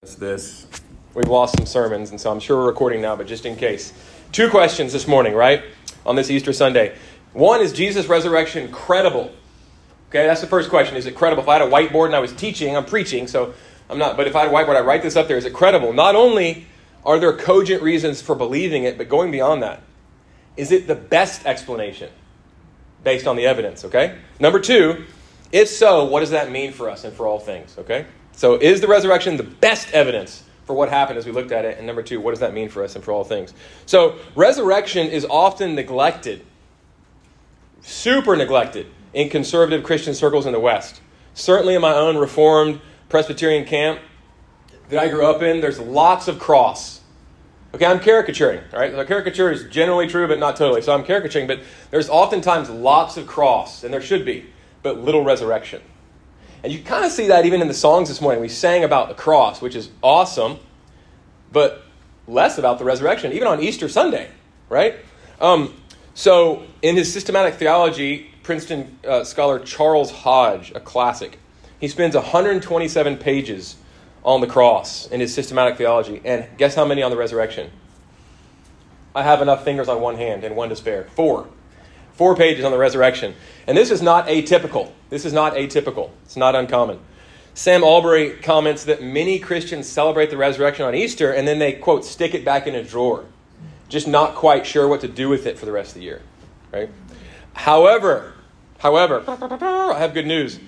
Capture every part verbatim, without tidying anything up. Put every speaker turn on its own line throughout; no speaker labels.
This. We've lost some sermons, and so I'm sure we're recording now, but just in case. Two questions this morning, right? On this Easter Sunday. One, is Jesus' resurrection credible? Okay, that's the first question. Is it credible? If I had a whiteboard and I was teaching, I'm preaching, so I'm not, but if I had a whiteboard, I'd write this up there. Is it credible? Not only are there cogent reasons for believing it, but going beyond that, is it the best explanation based on the evidence, okay? Number two, if so, what does that mean for us and for all things, okay? So is the resurrection the best evidence for what happened as we looked at it? And number two, what does that mean for us and for all things? So resurrection is often neglected, super neglected in conservative Christian circles in the West. Certainly in my own Reformed Presbyterian camp that I grew up in, there's lots of cross. Okay, I'm caricaturing, all right? So caricature is generally true, but not totally. So I'm caricaturing, but there's oftentimes lots of cross, and there should be, but little resurrection. And you kind of see that even in the songs this morning. We sang about the cross, which is awesome, but less about the resurrection, even on Easter Sunday, right? Um, so in his systematic theology, Princeton uh, scholar Charles Hodge, a classic, he spends one hundred twenty-seven pages on the cross in his systematic theology. And guess how many on the resurrection? I have enough fingers on one hand and one to spare. Four. Four pages on the resurrection. And this is not atypical. This is not atypical. It's not uncommon. Sam Albury comments that many Christians celebrate the resurrection on Easter and then they, quote, stick it back in a drawer. Just not quite sure what to do with it for the rest of the year. Right? However, however, I have good news.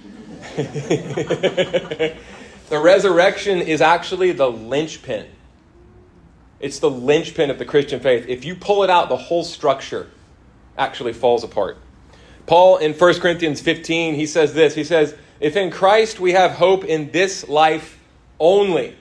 The resurrection is actually the linchpin. It's the linchpin of the Christian faith. If you pull it out, the whole structure actually falls apart. Paul in First Corinthians fifteen, he says this. He says, if in Christ we have hope in this life only,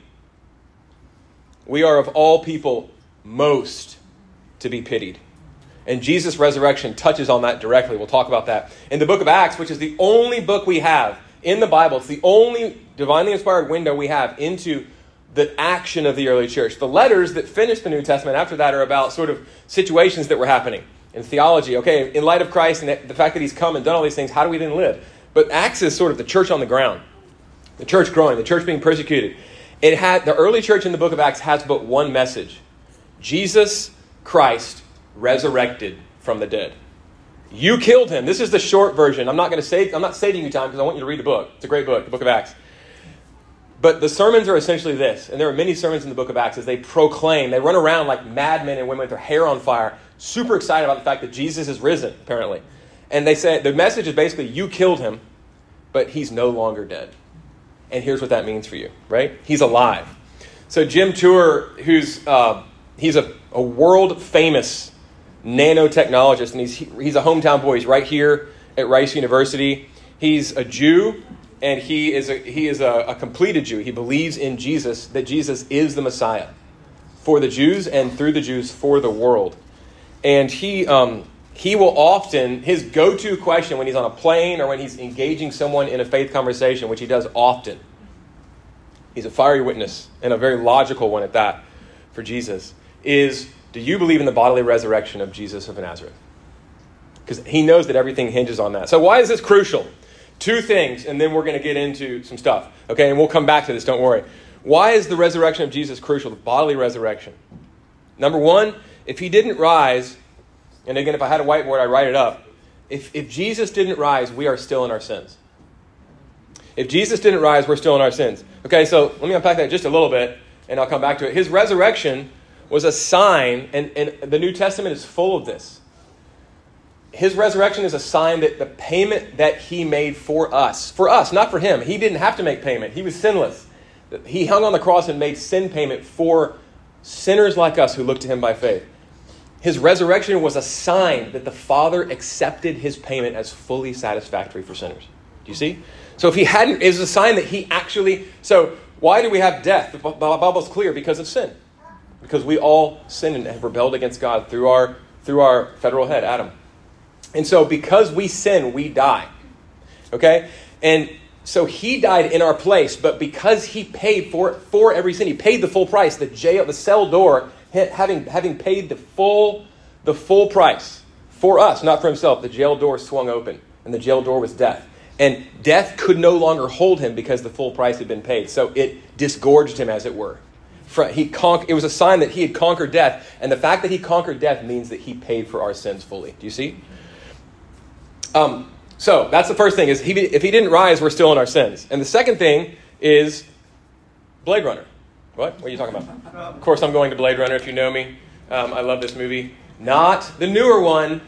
we are of all people most to be pitied. And Jesus' resurrection touches on that directly. We'll talk about that. In the book of Acts, which is the only book we have in the Bible, it's the only divinely inspired window we have into the action of the early church. The letters that finish the New Testament after that are about sort of situations that were happening. In theology, okay, in light of Christ and the fact that he's come and done all these things, how do we then live? But Acts is sort of the church on the ground, the church growing, the church being persecuted. It had the early church in the book of Acts has but one message: Jesus Christ resurrected from the dead. You killed him. This is the short version. I'm not going to say. I'm not saving you time because I want you to read the book. It's a great book, the book of Acts. But the sermons are essentially this, and there are many sermons in the book of Acts as they proclaim. They run around like madmen and women with their hair on fire, super excited about the fact that Jesus is risen, apparently. And they say the message is basically, you killed him, but he's no longer dead. And here's what that means for you, right? He's alive. So Jim Tour, who's uh, he's a, a world-famous nanotechnologist, and he's he's a hometown boy. He's right here at Rice University. He's a Jew, and he is a he is a, a completed Jew. He believes in Jesus, that Jesus is the Messiah for the Jews and through the Jews for the world. And he um, he will often, his go-to question when he's on a plane or when he's engaging someone in a faith conversation, which he does often, he's a fiery witness and a very logical one at that for Jesus, is, do you believe in the bodily resurrection of Jesus of Nazareth? Because he knows that everything hinges on that. So why is this crucial? Two things, and then we're going to get into some stuff. Okay, and we'll come back to this, don't worry. Why is the resurrection of Jesus crucial, the bodily resurrection? Number one, if he didn't rise, and again, if I had a whiteboard, I'd write it up. If, if Jesus didn't rise, we are still in our sins. If Jesus didn't rise, we're still in our sins. Okay, so let me unpack that just a little bit, and I'll come back to it. His resurrection was a sign, and, and the New Testament is full of this. His resurrection is a sign that the payment that he made for us, for us, not for him. He didn't have to make payment. He was sinless. He hung on the cross and made sin payment for sinners like us who look to him by faith. His resurrection was a sign that the Father accepted his payment as fully satisfactory for sinners. Do you see? So if he hadn't, it was a sign that he actually, so why do we have death? The Bible's clear, because of sin. Because we all sinned and have rebelled against God through our through our federal head, Adam. And so because we sin, we die. Okay? And so he died in our place, but because he paid for for every sin, he paid the full price. The jail, the cell door, having having paid the full the full price for us, not for himself, the jail door swung open, and the jail door was death. And death could no longer hold him because the full price had been paid. So it disgorged him, as it were. He con- it was a sign that he had conquered death. And the fact that he conquered death means that he paid for our sins fully. Do you see? Um, so that's the first thing, is he, if he didn't rise, we're still in our sins. And the second thing is Blade Runner. What? What are you talking about? Of course, I'm going to Blade Runner, if you know me. Um, I love this movie. Not the newer one.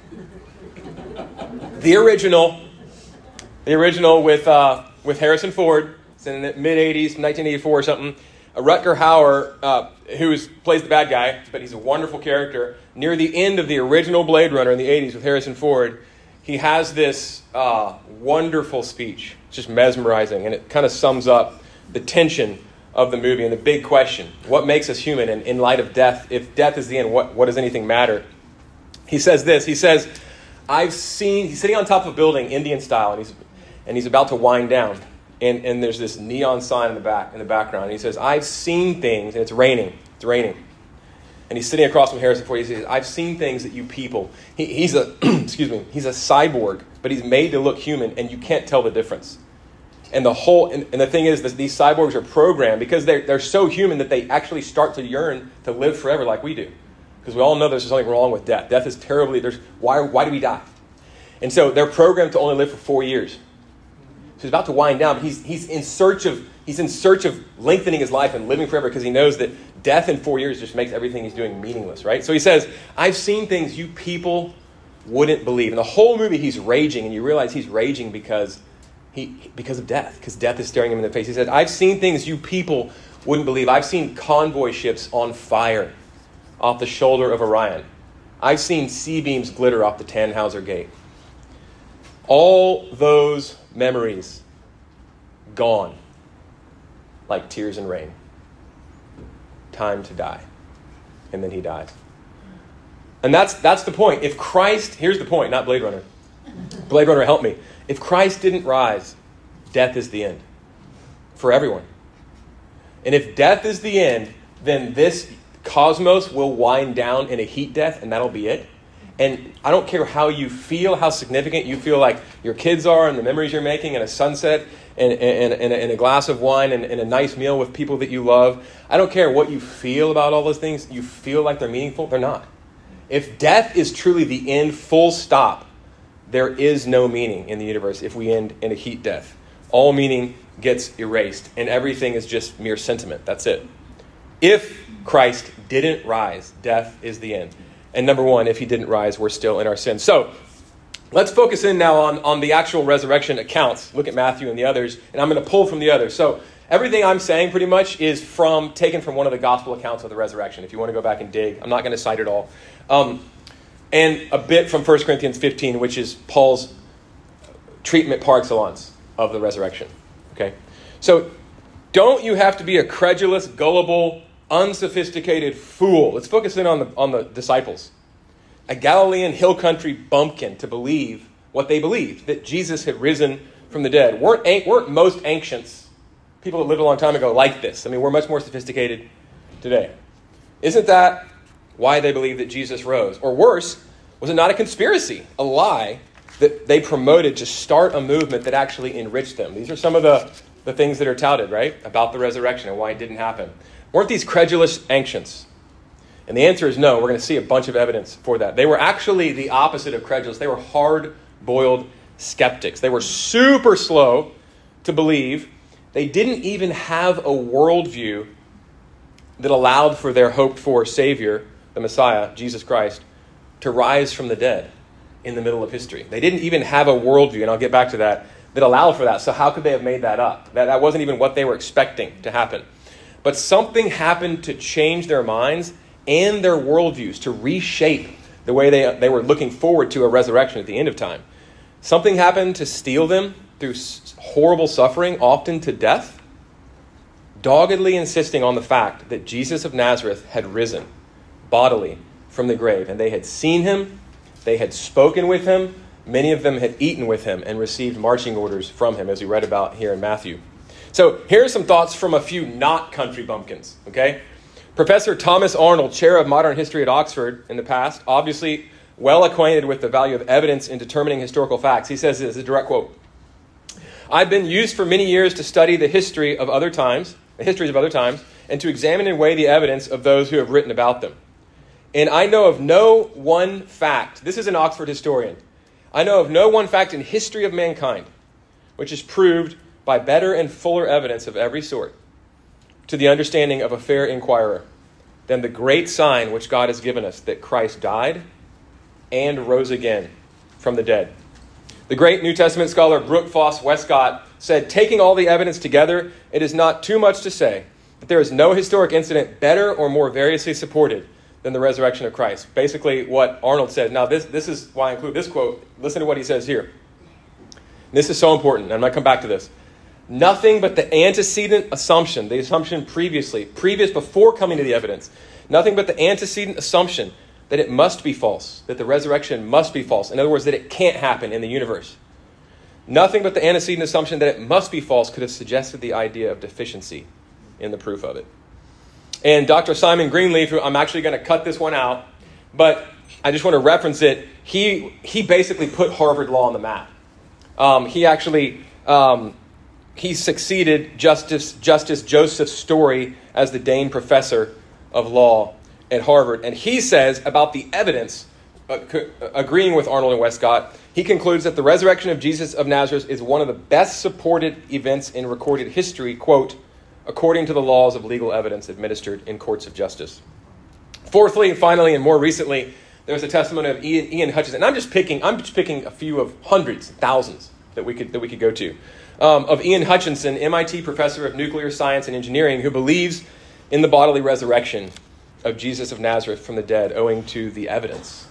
The original. The original with uh, with Harrison Ford. It's in the mid-eighties, nineteen eighty-four or something. Uh, Rutger Hauer, uh, who plays the bad guy, but he's a wonderful character. Near the end of the original Blade Runner in the eighties with Harrison Ford, he has this uh, wonderful speech. It's just mesmerizing, and it kind of sums up the tension of the movie and the big question: what makes us human? And in light of death, if death is the end, what, what does anything matter? He says this. He says, I've seen, he's sitting on top of a building, Indian style, and he's and he's about to wind down. And, and there's this neon sign in the back in the background. And he says, I've seen things, and it's raining. It's raining. And he's sitting across from Harrison Ford. He says, I've seen things that you people, he, he's a excuse me, he's a cyborg, but he's made to look human, and you can't tell the difference. And the whole, and, and the thing is that these cyborgs are programmed because they're, they're so human that they actually start to yearn to live forever like we do. Because we all know there's something wrong with death. Death is terribly, there's, why, why do we die? And so they're programmed to only live for four years. So he's about to wind down, but he's, he's in search of, he's in search of lengthening his life and living forever because he knows that death in four years just makes everything he's doing meaningless, right? So he says, I've seen things you people wouldn't believe. In the whole movie, he's raging, and you realize he's raging because He, because of death, because death is staring him in the face. He said, I've seen things you people wouldn't believe. I've seen convoy ships on fire off the shoulder of Orion. I've seen sea beams glitter off the Tannhauser Gate. All those memories gone like tears in rain. Time to die. And then he dies. And that's that's the point. If Christ, here's the point, not Blade Runner. Blade Runner, help me. If Christ didn't rise, death is the end for everyone. And if death is the end, then this cosmos will wind down in a heat death, and that'll be it. And I don't care how you feel, how significant you feel like your kids are and the memories you're making and a sunset and, and, and, and a glass of wine and, and a nice meal with people that you love. I don't care what you feel about all those things. You feel like they're meaningful. They're not. If death is truly the end, full stop, there is no meaning in the universe if we end in a heat death. All meaning gets erased, and everything is just mere sentiment. That's it. If Christ didn't rise, death is the end. And number one, if he didn't rise, we're still in our sins. So let's focus in now on, on the actual resurrection accounts. Look at Matthew and the others, and I'm going to pull from the others. So everything I'm saying pretty much is from taken from one of the gospel accounts of the resurrection. If you want to go back and dig, I'm not going to cite it all. Um, And a bit from First Corinthians fifteen, which is Paul's treatment par excellence of the resurrection. Okay? So don't you have to be a credulous, gullible, unsophisticated fool? Let's focus in on the on the disciples. A Galilean hill country bumpkin to believe what they believed, that Jesus had risen from the dead. Weren't, weren't most ancients, people that lived a long time ago, like this? I mean, we're much more sophisticated today. Isn't that why they believed that Jesus rose? Or worse, was it not a conspiracy, a lie that they promoted to start a movement that actually enriched them? These are some of the, the things that are touted, right, about the resurrection and why it didn't happen. Weren't these credulous ancients? And the answer is no. We're going to see a bunch of evidence for that. They were actually the opposite of credulous. They were hard-boiled skeptics. They were super slow to believe. They didn't even have a worldview that allowed for their hoped-for Savior, the Messiah, Jesus Christ, to rise from the dead in the middle of history. They didn't even have a worldview, and I'll get back to that, that allowed for that. So how could they have made that up? That, that wasn't even what they were expecting to happen. But something happened to change their minds and their worldviews, to reshape the way they, they were looking forward to a resurrection at the end of time. Something happened to steal them through horrible suffering, often to death, doggedly insisting on the fact that Jesus of Nazareth had risen bodily from the grave. And they had seen him, they had spoken with him, many of them had eaten with him and received marching orders from him, as we read about here in Matthew. So here are some thoughts from a few not country bumpkins, okay? Professor Thomas Arnold, chair of modern history at Oxford in the past, obviously well acquainted with the value of evidence in determining historical facts. He says this, is a direct quote. I've been used for many years to study the history of other times, the histories of other times, and to examine and weigh the evidence of those who have written about them. And I know of no one fact, this is an Oxford historian, I know of no one fact in history of mankind which is proved by better and fuller evidence of every sort to the understanding of a fair inquirer than the great sign which God has given us, that Christ died and rose again from the dead. The great New Testament scholar Brooke Foss Westcott said, taking all the evidence together, it is not too much to say that there is no historic incident better or more variously supported than the resurrection of Christ. Basically what Arnold says. Now this, this is why I include this quote. Listen to what he says here. This is so important, and I'm going to come back to this. Nothing but the antecedent assumption, the assumption previously, previous before coming to the evidence, nothing but the antecedent assumption that it must be false, that the resurrection must be false. In other words, that it can't happen in the universe. Nothing but the antecedent assumption that it must be false could have suggested the idea of deficiency in the proof of it. And Doctor Simon Greenleaf, who I'm actually going to cut this one out, but I just want to reference it, he he basically put Harvard law on the map. Um, he actually... Um, He succeeded Justice, Justice Joseph Story as the Dane professor of law at Harvard. And he says about the evidence, uh, co- agreeing with Arnold and Westcott, he concludes that the resurrection of Jesus of Nazareth is one of the best supported events in recorded history, quote, according to the laws of legal evidence administered in courts of justice. Fourthly, and finally, and more recently, there's a testimony of Ian, Ian Hutchinson. And I'm just picking, I'm just picking a few of hundreds, thousands that we could that we could go to. Um, of Ian Hutchinson, M I T professor of nuclear science and engineering, who believes in the bodily resurrection of Jesus of Nazareth from the dead owing to the evidence.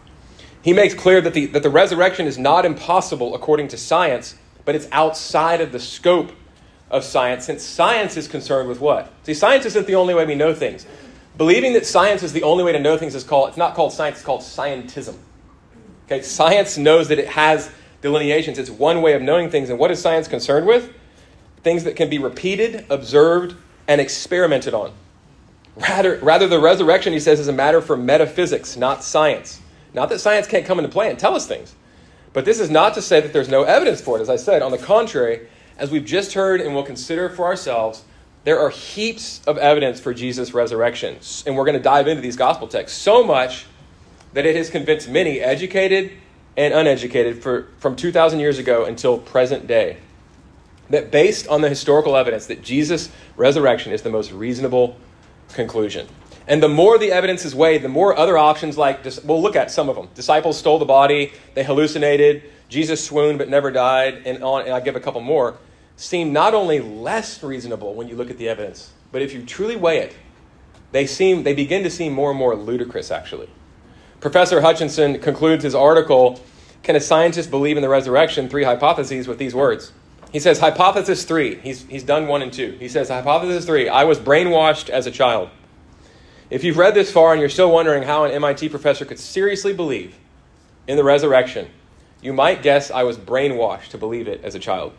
He makes clear that the, that the resurrection is not impossible according to science, but it's outside of the scope of science, since science is concerned with what? See, science isn't the only way we know things. Believing that science is the only way to know things is called, it's not called science, it's called scientism. Okay, science knows that it has delineations. It's one way of knowing things. And what is science concerned with? Things that can be repeated, observed, and experimented on. Rather, rather the resurrection, he says, is a matter for metaphysics, not science. Not that science can't come into play and tell us things. But this is not to say that there's no evidence for it. As I said, on the contrary, as we've just heard and will consider for ourselves, there are heaps of evidence for Jesus' resurrection. And we're going to dive into these gospel texts. So much that it has convinced many educated and uneducated for, from two thousand years ago until present day, that based on the historical evidence that Jesus' resurrection is the most reasonable conclusion. And the more the evidence is weighed, the more other options like, we'll look at some of them. Disciples stole the body, they hallucinated, Jesus swooned but never died, and on, and I give a couple more, seem not only less reasonable when you look at the evidence, but if you truly weigh it, they seem they begin to seem more and more ludicrous, actually. Professor Hutchinson concludes his article, Can a Scientist Believe in the Resurrection? Three Hypotheses, with these words. He says, Hypothesis three. He's, he's done one and two. He says, Hypothesis three, I was brainwashed as a child. If you've read this far and you're still wondering how an M I T professor could seriously believe in the resurrection, you might guess I was brainwashed to believe it as a child.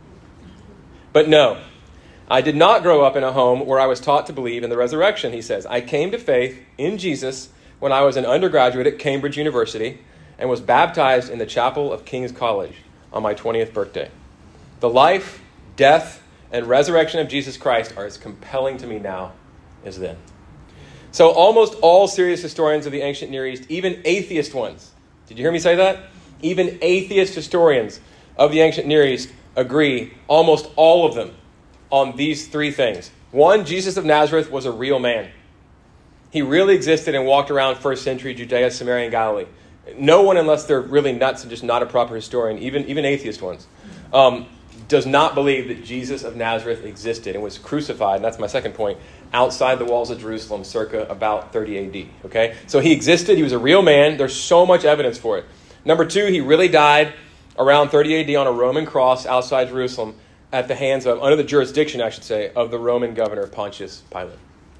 But no, I did not grow up in a home where I was taught to believe in the resurrection, he says. I came to faith in Jesus when I was an undergraduate at Cambridge University and was baptized in the chapel of King's College on my twentieth birthday. The life, death, and resurrection of Jesus Christ are as compelling to me now as then. So almost all serious historians of the ancient Near East, even atheist ones, did you hear me say that? Even atheist historians of the ancient Near East agree, almost all of them, on these three things. One, Jesus of Nazareth was a real man. He really existed and walked around first century Judea, Samaria, and Galilee. No one, unless they're really nuts and just not a proper historian, even, even atheist ones, um, does not believe that Jesus of Nazareth existed and was crucified, and that's my second point, outside the walls of Jerusalem circa about thirty A D. Okay? So he existed. He was a real man. There's so much evidence for it. Number two, he really died around thirty A D on a Roman cross outside Jerusalem at the hands of, under the jurisdiction, I should say, of the Roman governor Pontius Pilate.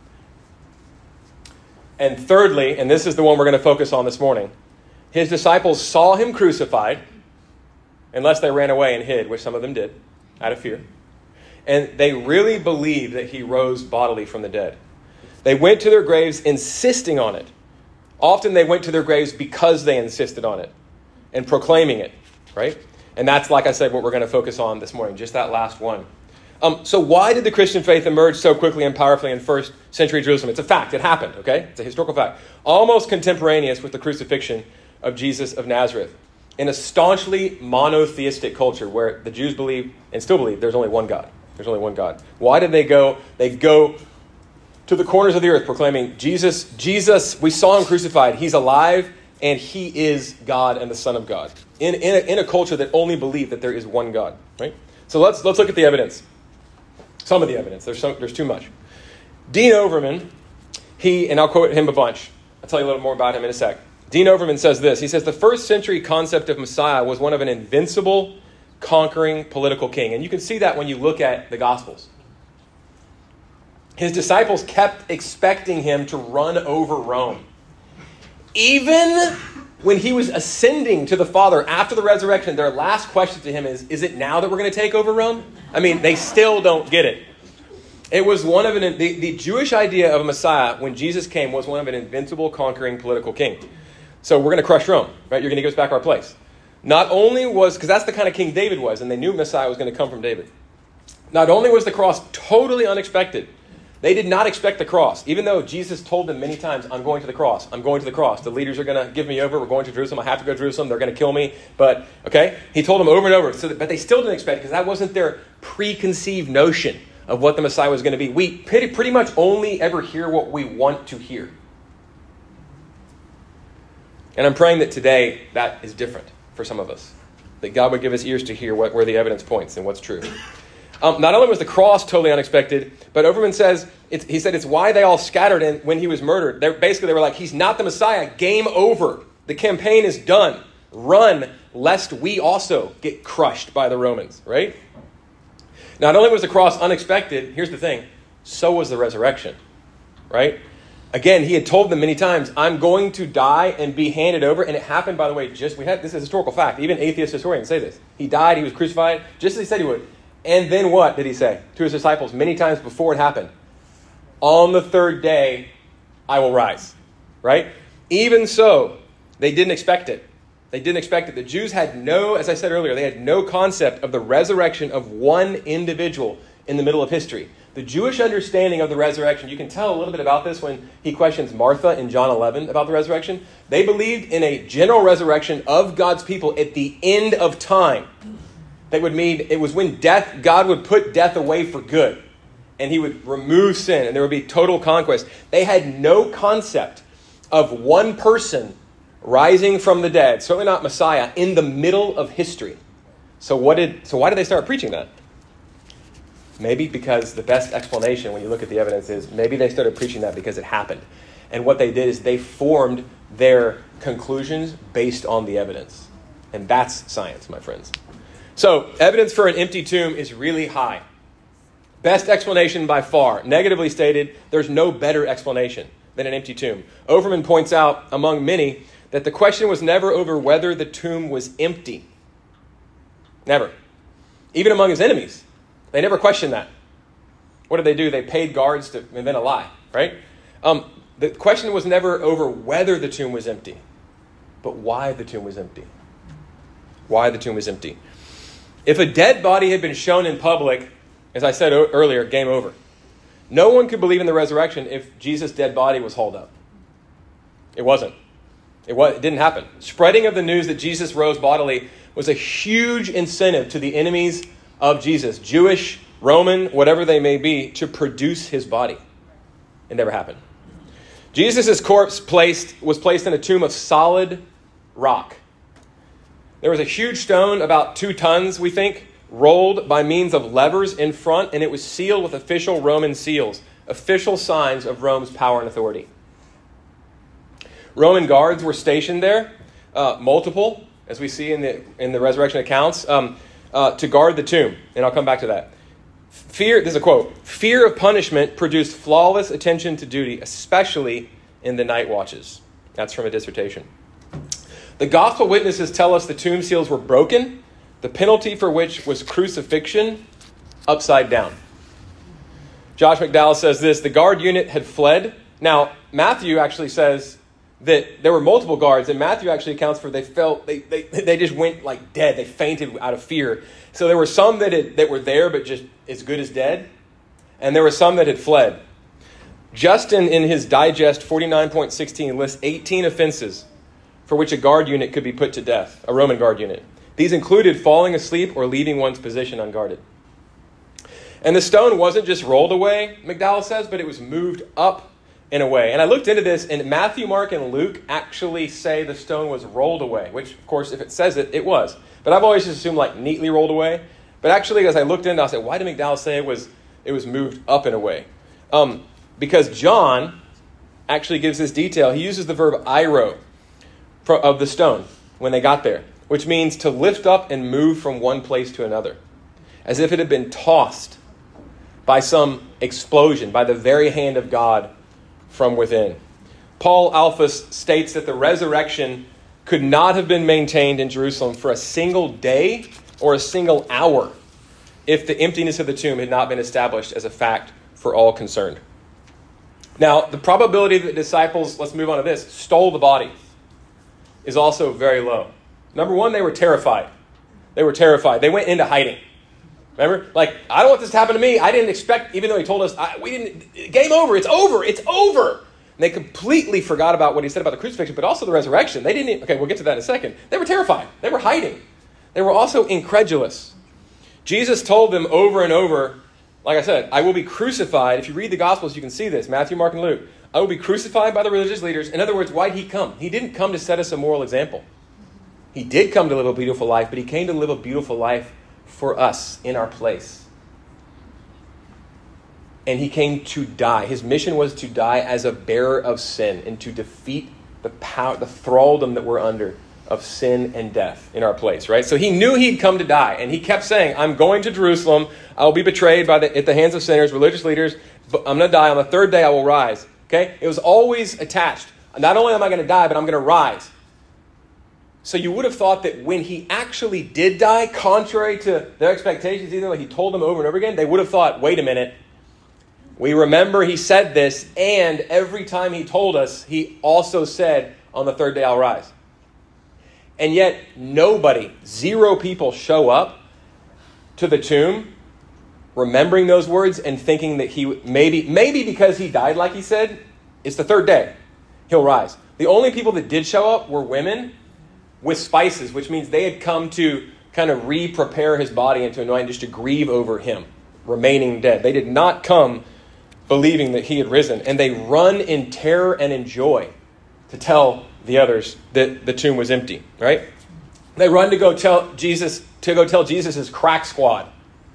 And thirdly, and this is the one we're going to focus on this morning, his disciples saw him crucified, unless they ran away and hid, which some of them did, out of fear. And they really believed that he rose bodily from the dead. They went to their graves insisting on it. Often they went to their graves because they insisted on it and proclaiming it, right? And that's, like I said, what we're going to focus on this morning, just that last one. Um, so why did the Christian faith emerge so quickly and powerfully in first century Jerusalem? It's a fact. It happened, okay? It's a historical fact. Almost contemporaneous with the crucifixion of Jesus of Nazareth. In a staunchly monotheistic culture where the Jews believe and still believe there's only one God. There's only one God. Why did they go? They go to the corners of the earth proclaiming, Jesus, Jesus, we saw him crucified. He's alive and he is God and the Son of God. In, in, a, in a culture that only believed that there is one God, right? So let's let's look at the evidence. Some of the evidence. There's some, there's too much. Dean Overman, he, and I'll quote him a bunch. I'll tell you a little more about him in a sec. Dean Overman says this. He says, the first century concept of Messiah was one of an invincible, conquering political king. And you can see that when you look at the Gospels. His disciples kept expecting him to run over Rome. Even when he was ascending to the Father after the resurrection, their last question to him is, is it now that we're going to take over Rome? I mean, they still don't get it. It was one of an, the, the Jewish idea of a Messiah when Jesus came was one of an invincible, conquering political king. So we're going to crush Rome, right? You're going to give us back our place. Not only was, because that's the kind of king David was, and they knew Messiah was going to come from David. Not only was the cross totally unexpected, they did not expect the cross. Even though Jesus told them many times, I'm going to the cross. I'm going to the cross. The leaders are going to give me over. We're going to Jerusalem. I have to go to Jerusalem. They're going to kill me. But, okay, he told them over and over. So that, but they still didn't expect it because that wasn't their preconceived notion of what the Messiah was going to be. We pretty, pretty much only ever hear what we want to hear. And I'm praying that today that is different for some of us. That God would give us ears to hear what, where the evidence points and what's true. Um, not only was the cross totally unexpected, but Overman says, it's, he said it's why they all scattered in, when he was murdered. They're, basically, they were like, he's not the Messiah. Game over. The campaign is done. Run, lest we also get crushed by the Romans, right? Not only was the cross unexpected, here's the thing, so was the resurrection, right? Again, he had told them many times, I'm going to die and be handed over. And it happened, by the way, just, we had, this is a historical fact. Even atheist historians say this. He died, he was crucified, just as he said he would. And then what did he say to his disciples many times before it happened? On the third day, I will rise, right? Even so, they didn't expect it. They didn't expect it. The Jews had no, as I said earlier, they had no concept of the resurrection of one individual in the middle of history. The Jewish understanding of the resurrection, you can tell a little bit about this when he questions Martha in John eleven about the resurrection. They believed in a general resurrection of God's people at the end of time. That would mean it was when death, God would put death away for good. And he would remove sin and there would be total conquest. They had no concept of one person rising from the dead, certainly not Messiah, in the middle of history. So what did? So why did they start preaching that? Maybe because the best explanation when you look at the evidence is maybe they started preaching that because it happened. And what they did is they formed their conclusions based on the evidence. And that's science, my friends. So, evidence for an empty tomb is really high. Best explanation by far. Negatively stated, there's no better explanation than an empty tomb. Overman points out, among many, that the question was never over whether the tomb was empty. Never. Even among his enemies, they never questioned that. What did they do? They paid guards to invent a lie, right? Um, the question was never over whether the tomb was empty, but why the tomb was empty. Why the tomb was empty. If a dead body had been shown in public, as I said o- earlier, game over. No one could believe in the resurrection if Jesus' dead body was hauled up. It wasn't. It, was, it didn't happen. Spreading of the news that Jesus rose bodily was a huge incentive to the enemies of Jesus, Jewish, Roman, whatever they may be, to produce his body. It never happened. Jesus' corpse placed was placed in a tomb of solid rock. There was a huge stone, about two tons, we think, rolled by means of levers in front, and it was sealed with official Roman seals, official signs of Rome's power and authority. Roman guards were stationed there, uh, multiple, as we see in the in the resurrection accounts, um, uh, to guard the tomb. And I'll come back to that. Fear, this is a quote, fear of punishment produced flawless attention to duty, especially in the night watches. That's from a dissertation. The gospel witnesses tell us the tomb seals were broken, the penalty for which was crucifixion upside down. Josh McDowell says this, the guard unit had fled. Now, Matthew actually says that there were multiple guards, and Matthew actually accounts for they felt they they, they just went like dead. They fainted out of fear. So there were some that had, that were there but just as good as dead, and there were some that had fled. Justin, in his Digest forty-nine point sixteen, lists eighteen offenses for which a guard unit could be put to death, a Roman guard unit. These included falling asleep or leaving one's position unguarded. And the stone wasn't just rolled away, McDowell says, but it was moved up and away. And I looked into this, and Matthew, Mark, and Luke actually say the stone was rolled away, which, of course, if it says it, it was. But I've always just assumed, like, neatly rolled away. But actually, as I looked into it, I said, why did McDowell say it was it was moved up and away? Um, because John actually gives this detail. He uses the verb airo of the stone when they got there, which means to lift up and move from one place to another, as if it had been tossed by some explosion, by the very hand of God from within. Paul Alphus states that the resurrection could not have been maintained in Jerusalem for a single day or a single hour if the emptiness of the tomb had not been established as a fact for all concerned. Now, the probability that the disciples, let's move on to this, stole the body is also very low. Number one, they were terrified. They were terrified. They went into hiding. Remember? Like, I don't want this to happen to me. I didn't expect, even though he told us, I, we didn't, game over, it's over, it's over. And they completely forgot about what he said about the crucifixion, but also the resurrection. They didn't, okay, we'll get to that in a second. They were terrified. They were hiding. They were also incredulous. Jesus told them over and over, like I said, I will be crucified. If you read the Gospels, you can see this, Matthew, Mark, and Luke. I will be crucified by the religious leaders. In other words, why did he come? He didn't come to set us a moral example. He did come to live a beautiful life, but he came to live a beautiful life for us in our place. And he came to die. His mission was to die as a bearer of sin and to defeat the power, the thraldom that we're under of sin and death in our place, right? So he knew he'd come to die, and he kept saying, I'm going to Jerusalem. I will be betrayed by the, at the hands of sinners, religious leaders, but I'm going to die. On the third day, I will rise. Okay? It was always attached. Not only am I going to die, but I'm going to rise. So you would have thought that when he actually did die, contrary to their expectations, even though he told them over and over again, they would have thought, wait a minute. We remember he said this, and every time he told us, he also said, on the third day I'll rise. And yet nobody, zero people show up to the tomb remembering those words and thinking that he, maybe, maybe because he died like he said, it's the third day, he'll rise. The only people that did show up were women with spices, which means they had come to kind of re-prepare his body and to anoint, just to grieve over him remaining dead. They did not come believing that he had risen, and they run in terror and in joy to tell the others that the tomb was empty, right? They run to go tell Jesus, to go tell Jesus' crack squad,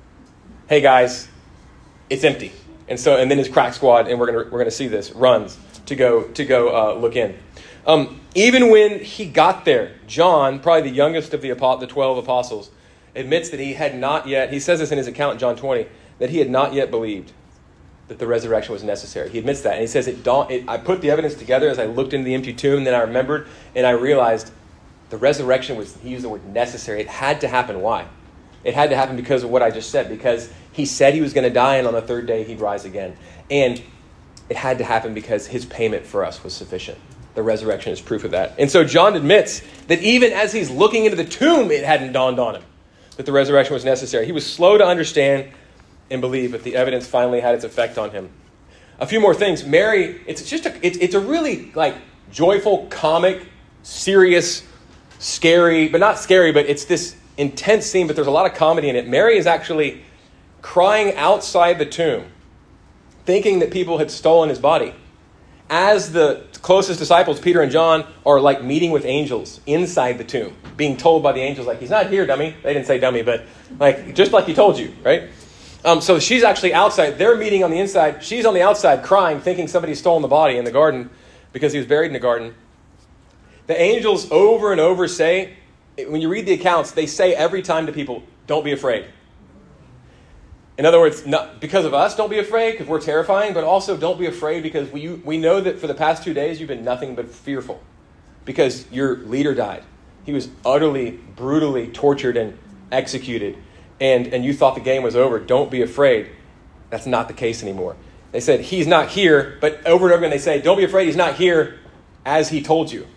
hey guys, it's empty. And so, and then his crack squad, and we're gonna we're gonna see this, runs to go to go uh, look in. Um, even when he got there, John, probably the youngest of the the twelve apostles, admits that he had not yet. He says this in his account in John twenty, that he had not yet believed that the resurrection was necessary. He admits that, and he says, "It dawned. It, I put the evidence together as I looked into the empty tomb, and then I remembered, and I realized the resurrection was." He used the word necessary. It had to happen. Why? It had to happen because of what I just said. Because he said he was going to die, and on the third day he'd rise again. And it had to happen because his payment for us was sufficient. The resurrection is proof of that. And so John admits that even as he's looking into the tomb, it hadn't dawned on him that the resurrection was necessary. He was slow to understand and believe, but the evidence finally had its effect on him. A few more things. Mary, it's just a, it's, it's a really like joyful, comic, serious, scary, but not scary, but it's this intense scene, but there's a lot of comedy in it. Mary is actually crying outside the tomb, thinking that people had stolen his body, as the closest disciples, Peter and John, are like meeting with angels inside the tomb, being told by the angels, like, he's not here, dummy. They didn't say dummy, but like just like he told you, right? Um, so she's actually outside. They're meeting on the inside. She's on the outside crying, thinking somebody's stolen the body in the garden because he was buried in the garden. The angels over and over say, when you read the accounts, they say every time to people, don't be afraid. In other words, not because of us, don't be afraid because we're terrifying, but also don't be afraid because we, we know that for the past two days you've been nothing but fearful because your leader died. He was utterly, brutally tortured and executed, and, and you thought the game was over. Don't be afraid. That's not the case anymore. They said, he's not here, but over and over again they say, don't be afraid, he's not here. as he told you.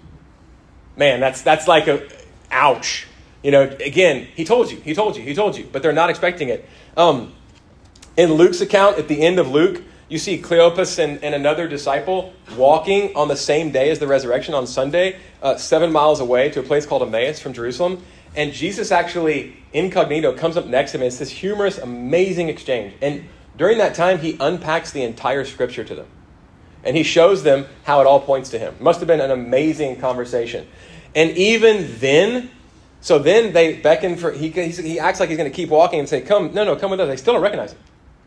Man, that's that's like a, ouch. You know, again, he told you, he told you, he told you, but they're not expecting it. Um, in Luke's account, at the end of Luke, you see Cleopas and, and another disciple walking on the same day as the resurrection on Sunday, uh, seven miles away to a place called Emmaus from Jerusalem. And Jesus actually, incognito, comes up next to him. And it's this humorous, amazing exchange. And during that time, he unpacks the entire scripture to them. And he shows them how it all points to him. It must have been an amazing conversation. And even then, so then they beckon for, he, he acts like he's going to keep walking and say, come, no, no, come with us. They still don't recognize him.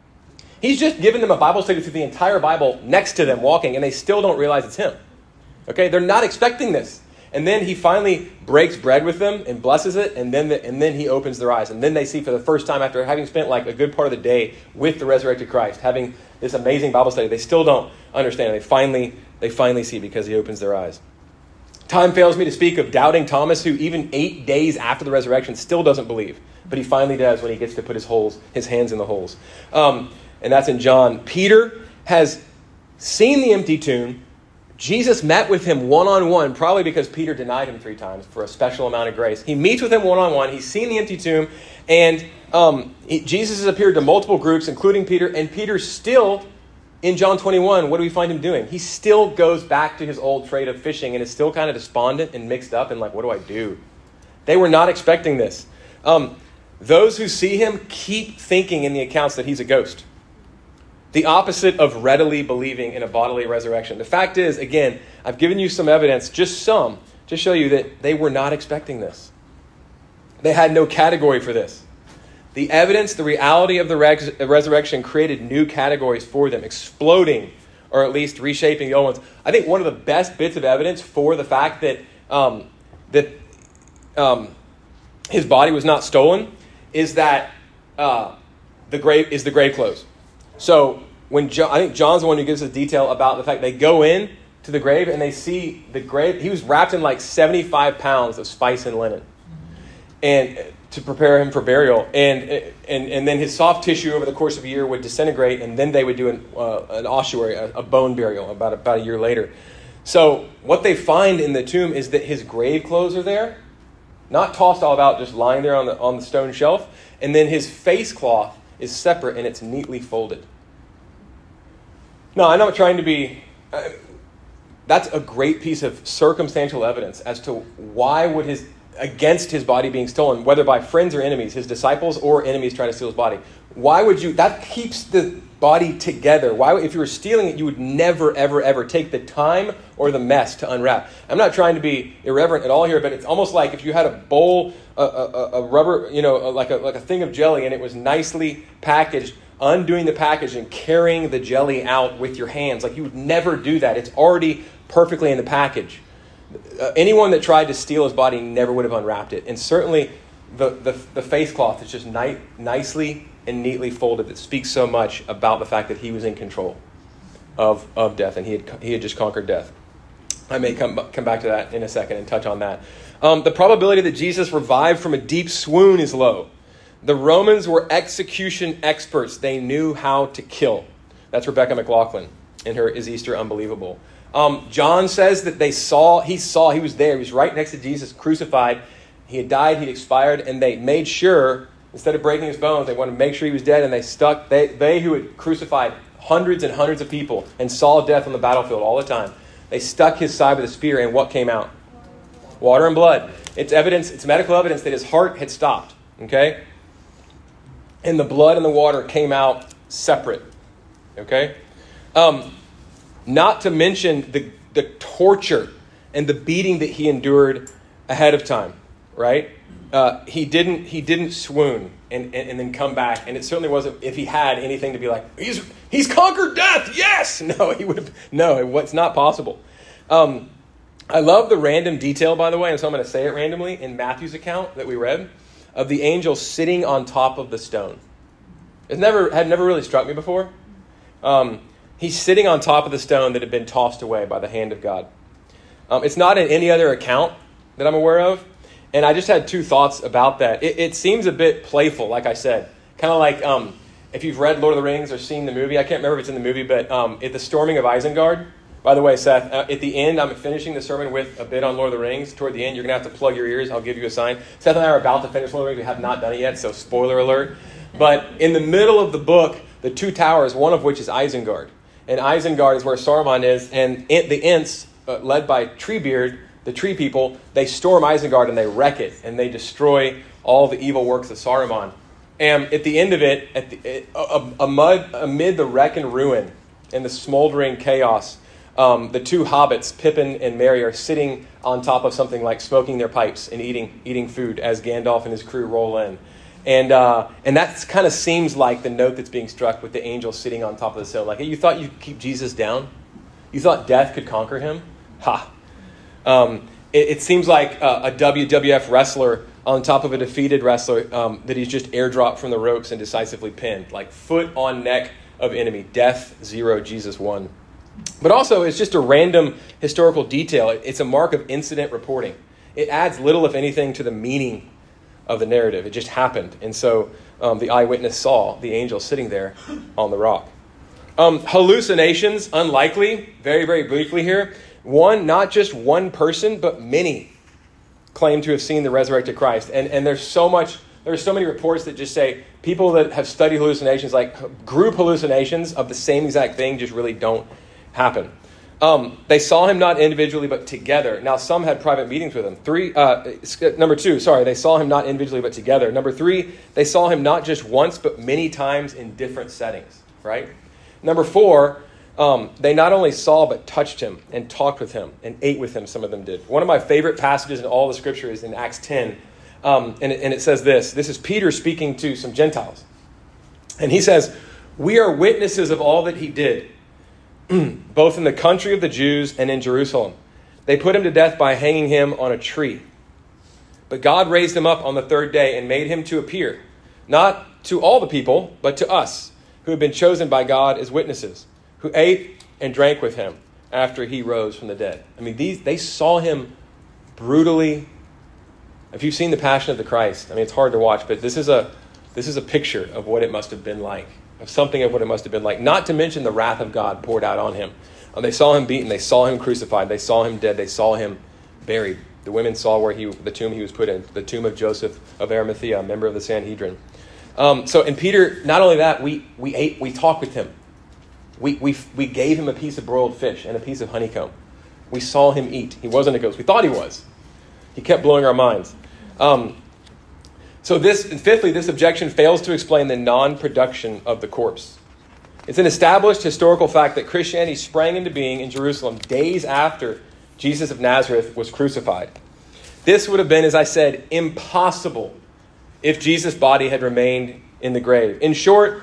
He's just given them a Bible study through the entire Bible next to them walking, and they still don't realize it's him. Okay, they're not expecting this. And then he finally breaks bread with them and blesses it, and then the, and then he opens their eyes. And then they see for the first time, after having spent like a good part of the day with the resurrected Christ, having this amazing Bible study, they still don't understand. They finally, they finally see because he opens their eyes. Time fails me to speak of doubting Thomas, who even eight days after the resurrection still doesn't believe. But he finally does when he gets to put his holes, his hands in the holes. Um, and that's in John. Peter has seen the empty tomb. Jesus met with him one-on-one, probably because Peter denied him three times for a special amount of grace. He meets with him one-on-one. He's seen the empty tomb. And um, he, Jesus has appeared to multiple groups, including Peter. And Peter still, in John twenty-one, what do we find him doing? He still goes back to his old trade of fishing and is still kind of despondent and mixed up and like, what do I do? They were not expecting this. Um, those who see him keep thinking in the accounts that he's a ghost. The opposite of readily believing in a bodily resurrection. The fact is, again, I've given you some evidence, just some, to show you that they were not expecting this. They had no category for this. The evidence, the reality of the res- resurrection created new categories for them, exploding or at least reshaping the old ones. I think one of the best bits of evidence for the fact that um, that um, his body was not stolen is that uh, the grave is the grave clothes. So when John, I think John's the one who gives us detail about the fact they go in to the grave and they see the grave. He was wrapped in like seventy-five pounds of spice and linen, and to prepare him for burial. And and and then his soft tissue over the course of a year would disintegrate, and then they would do an uh, an ossuary, a, a bone burial, about about a year later. So what they find in the tomb is that his grave clothes are there, not tossed all about, just lying there on the on the stone shelf, and then his face cloth is separate and it's neatly folded. No, I'm not trying to be... Uh, that's a great piece of circumstantial evidence as to why would his... against his body being stolen, whether by friends or enemies, his disciples or enemies trying to steal his body. Why would you... That keeps the body together. Why, if you were stealing it, you would never, ever, ever take the time or the mess to unwrap. I'm not trying to be irreverent at all here, but it's almost like if you had a bowl, a, a, a rubber, you know, like a like a thing of jelly, and it was nicely packaged, undoing the package and carrying the jelly out with your hands. Like, you would never do that. It's already perfectly in the package. Uh, anyone that tried to steal his body never would have unwrapped it. And certainly the, the, the face cloth is just ni- nicely and neatly folded. That speaks so much about the fact that he was in control of, of death, and he had he had just conquered death. I may come come back to that in a second and touch on that. Um, the probability that Jesus revived from a deep swoon is low. The Romans were execution experts. They knew how to kill. That's Rebecca McLaughlin in her Is Easter Unbelievable? Um, John says that they saw, he saw, he was there. He was right next to Jesus, crucified. He had died, he'd expired, and they made sure, instead of breaking his bones, they wanted to make sure he was dead, and they stuck, they, they who had crucified hundreds and hundreds of people and saw death on the battlefield all the time, they stuck his side with a spear, and what came out? Water and blood. It's evidence, it's medical evidence that his heart had stopped, okay? And the blood and the water came out separate, okay? Um, not to mention the, the torture and the beating that he endured ahead of time, right? Uh, he didn't he didn't swoon and, and, and then come back. And it certainly wasn't, if he had anything to be like, he's he's conquered death, yes! No, he would have, no, it's not possible. Um, I love the random detail, by the way, and so I'm going to say it randomly, in Matthew's account that we read, of the angel sitting on top of the stone. It never had never really struck me before. Um, he's sitting on top of the stone that had been tossed away by the hand of God. Um, it's not in any other account that I'm aware of. And I just had two thoughts about that. It, it seems a bit playful, like I said. Kind of like um, if you've read Lord of the Rings or seen the movie. I can't remember if it's in the movie, but um, at the storming of Isengard, By the way, Seth, uh, at the end, I'm finishing the sermon with a bit on Lord of the Rings. Toward the end, you're going to have to plug your ears. I'll give you a sign. Seth and I are about to finish Lord of the Rings. We have not done it yet, so spoiler alert. But in the middle of the book, the two towers, one of which is Isengard. And Isengard is where Saruman is. And it, the Ents, uh, led by Treebeard, the tree people, they storm Isengard and they wreck it. And they destroy all the evil works of Saruman. And at the end of it, at the, it, amid, amid the wreck and ruin and the smoldering chaos, Um, the two hobbits, Pippin and Merry, are sitting on top of something like smoking their pipes and eating eating food as Gandalf and his crew roll in. And uh, and that kind of seems like the note that's being struck with the angel sitting on top of the hill. Like, hey, you thought you'd keep Jesus down? You thought death could conquer him? Ha! Um, it, it seems like a, a W W F wrestler on top of a defeated wrestler um, that he's just airdropped from the ropes and decisively pinned. Like foot on neck of enemy. Death, zero, Jesus, one. But also, it's just a random historical detail. It's a mark of incident reporting. It adds little, if anything, to the meaning of the narrative. It just happened. And so um, the eyewitness saw the angel sitting there on the rock. Um, hallucinations, unlikely, very, very briefly here. One, not just one person, but many claim to have seen the resurrected Christ. And, and there's so much, there's so many reports that just say people that have studied hallucinations, like group hallucinations of the same exact thing, just really don't happen. Um, they saw him not individually, but together. Now, some had private meetings with him. Three, uh, number two, sorry, they saw him not individually, but together. Number three, they saw him not just once, but many times in different settings, right? Number four, um, they not only saw, but touched him and talked with him and ate with him, some of them did. One of my favorite passages in all the scripture is in Acts ten, um, and, it, and it says this. This is Peter speaking to some Gentiles. And he says, "We are witnesses of all that he did, both in the country of the Jews and in Jerusalem. They put him to death by hanging him on a tree. But God raised him up on the third day and made him to appear, not to all the people, but to us, who have been chosen by God as witnesses, who ate and drank with him after he rose from the dead." I mean, these they saw him brutally. If you've seen The Passion of the Christ, I mean, it's hard to watch, but this is a this is a picture of what it must have been like. Of something of what it must have been like. Not to mention the wrath of God poured out on him. Um, they saw him beaten. They saw him crucified. They saw him dead. They saw him buried. The women saw where he, the tomb he was put in. The tomb of Joseph of Arimathea, a member of the Sanhedrin. Um, so, and Peter, not only that, we we ate, we talked with him. We we we gave him a piece of broiled fish and a piece of honeycomb. We saw him eat. He wasn't a ghost. We thought he was. He kept blowing our minds. Um, So this, and fifthly, this objection fails to explain the non-production of the corpse. It's an established historical fact that Christianity sprang into being in Jerusalem days after Jesus of Nazareth was crucified. This would have been, as I said, impossible if Jesus' body had remained in the grave. In short,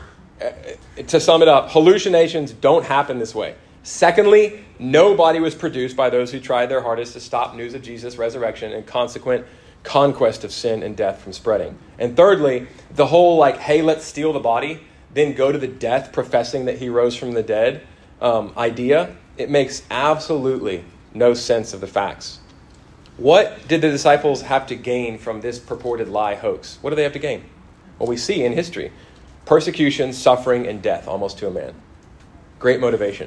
to sum it up, hallucinations don't happen this way. Secondly, no body was produced by those who tried their hardest to stop news of Jesus' resurrection and consequent conquest of sin and death from spreading. And thirdly, the whole like, hey, let's steal the body, then go to the death professing that he rose from the dead um, idea, it makes absolutely no sense of the facts. What did the disciples have to gain from this purported lie hoax? What do they have to gain? Well, we see in history, persecution, suffering, and death, almost to a man. Great motivation.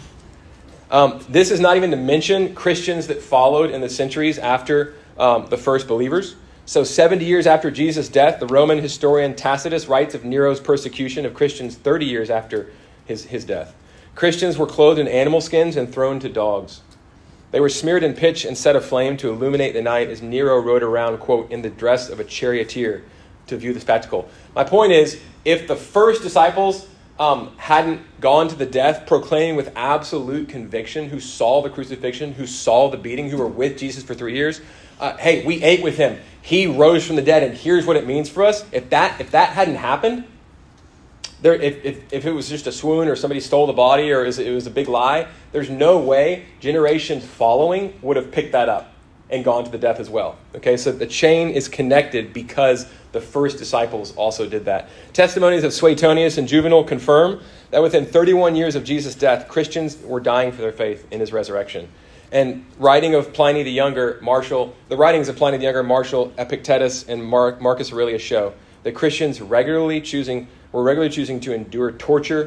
Um, this is not even to mention Christians that followed in the centuries after Um, the first believers. So seventy years after Jesus' death, the Roman historian Tacitus writes of Nero's persecution of Christians thirty years after his, his death. Christians were clothed in animal skins and thrown to dogs. They were smeared in pitch and set aflame to illuminate the night as Nero rode around, quote, in the dress of a charioteer to view the spectacle. My point is, if the first disciples um, hadn't gone to the death proclaiming with absolute conviction, who saw the crucifixion, who saw the beating, who were with Jesus for three years, Uh, hey, we ate with him. He rose from the dead, and here's what it means for us. If that if that hadn't happened, there if if, if it was just a swoon or somebody stole the body or it was a big lie, there's no way generations following would have picked that up and gone to the death as well. Okay, so the chain is connected because the first disciples also did that. Testimonies of Suetonius and Juvenal confirm that within thirty-one years of Jesus' death, Christians were dying for their faith in his resurrection. And writing of Pliny the Younger, Martial, the writings of Pliny the Younger, Martial, Epictetus, and Mar- Marcus Aurelius show that Christians regularly choosing were regularly choosing to endure torture